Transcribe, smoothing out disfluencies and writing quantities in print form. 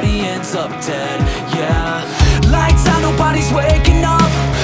everybody ends up dead. Yeah, lights out, nobody's waking up.